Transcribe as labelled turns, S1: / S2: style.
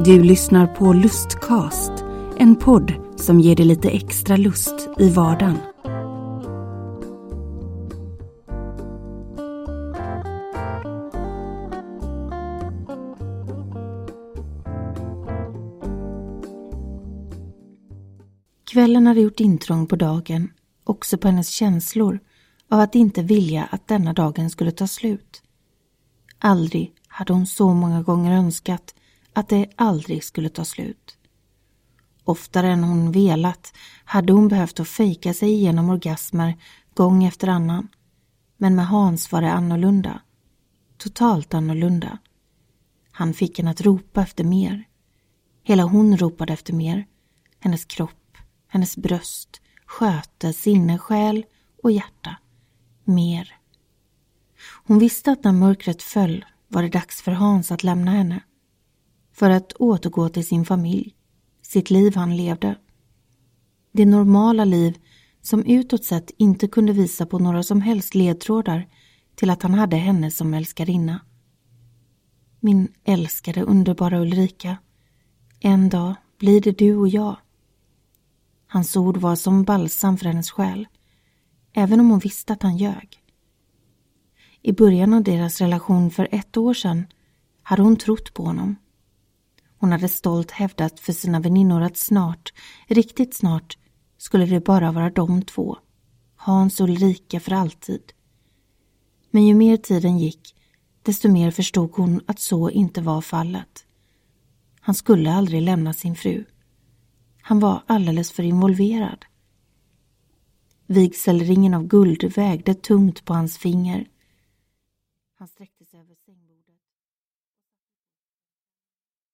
S1: Du lyssnar på Lustcast, en podd som ger dig lite extra lust i vardagen. Kvällen hade gjort intrång på dagen, också på hennes känslor av att inte vilja att denna dagen skulle ta slut. Aldrig hade hon så många gånger önskat att det aldrig skulle ta slut. Oftare än hon velat hade hon behövt att fejka sig igenom orgasmer gång efter annan. Men med Hans var det annorlunda. Totalt annorlunda. Han fick henne att ropa efter mer. Hela hon ropade efter mer. Hennes kropp, hennes bröst, sköte, sinne, själ och hjärta. Mer. Hon visste att när mörkret föll var det dags för Hans att lämna henne. För att återgå till sin familj, sitt liv han levde. Det normala liv som utåt sett inte kunde visa på några som helst ledtrådar till att han hade henne som älskarinna. Min älskade underbara Ulrika, en dag blir det du och jag. Hans ord var som balsam för hennes själ, även om hon visste att han ljög. I början av deras relation för 1 år sedan hade hon trott på honom. Hon hade stolt hävdat för sina väninnor att snart, riktigt snart, skulle det bara vara de två. Hans och Ulrika för alltid. Men ju mer tiden gick, desto mer förstod hon att så inte var fallet. Han skulle aldrig lämna sin fru. Han var alldeles för involverad. Vigselringen av guld vägde tungt på hans finger. Han sträckte